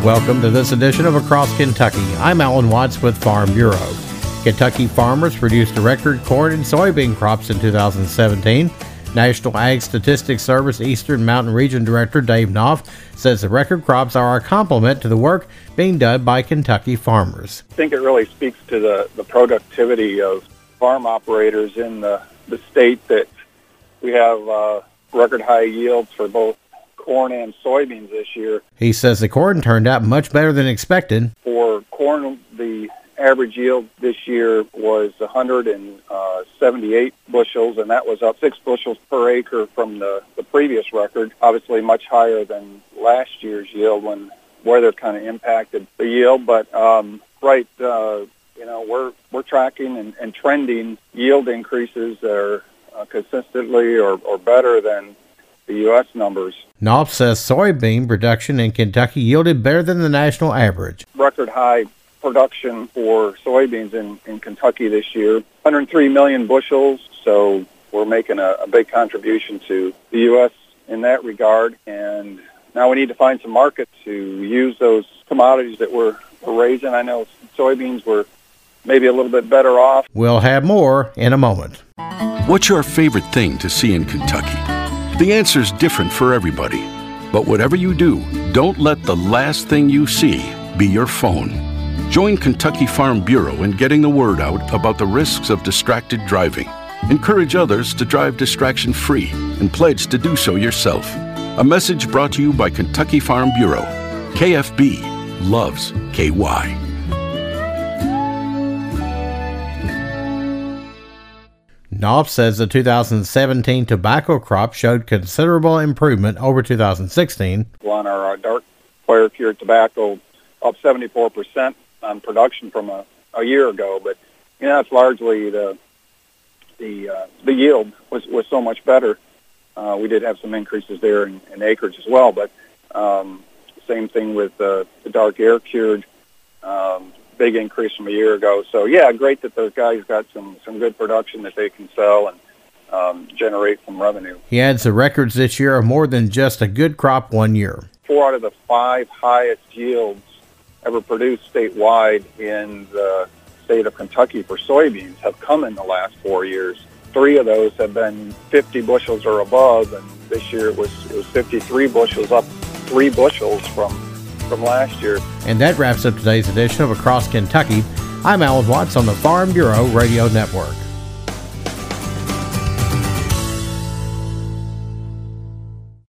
Welcome to this edition of Across Kentucky. I'm Alan Watts with Farm Bureau. Kentucky farmers produced a record corn and soybean crops in 2017. National Ag Statistics Service Eastern Mountain Region Director Dave Knopf says the record crops are a complement to the work being done by Kentucky farmers. I think it really speaks to the productivity of farm operators in the state that we have record high yields for both corn and soybeans this year. He says the corn turned out much better than expected. For corn, the average yield this year was 178 bushels, and that was up 6 bushels per acre from the previous record. Obviously much higher than last year's yield when weather kind of impacted the yield. But we're tracking and trending yield increases that are consistently or better than the U.S. numbers. Knopf says soybean production in Kentucky yielded better than the national average. Record high production for soybeans in Kentucky this year, 103 million bushels, so we're making a big contribution to the U.S. in that regard, and now we need to find some markets to use those commodities that we're raising. I know soybeans were maybe a little bit better off. We'll have more in a moment. What's your favorite thing to see in Kentucky? The answer's different for everybody. But whatever you do, don't let the last thing you see be your phone. Join Kentucky Farm Bureau in getting the word out about the risks of distracted driving. Encourage others to drive distraction-free and pledge to do so yourself. A message brought to you by Kentucky Farm Bureau. KFB loves KY. Knopf says the 2017 tobacco crop showed considerable improvement over 2016. On our dark fire cured tobacco, up 74% on production from a year ago, but it's largely the yield was so much better. We did have some increases there in acreage as well, but same thing with the dark air cured. Big increase from a year ago. So, great that those guys got some good production that they can sell and generate some revenue. He adds the records this year are more than just a good crop one year. 4 out of the 5 highest yields ever produced statewide in the state of Kentucky for soybeans have come in the last 4 years. 3 of those have been 50 bushels or above, and this year it was 53 bushels, up 3 bushels from last year. And that wraps up today's edition of Across Kentucky. I'm Alan Watts on the Farm Bureau Radio Network.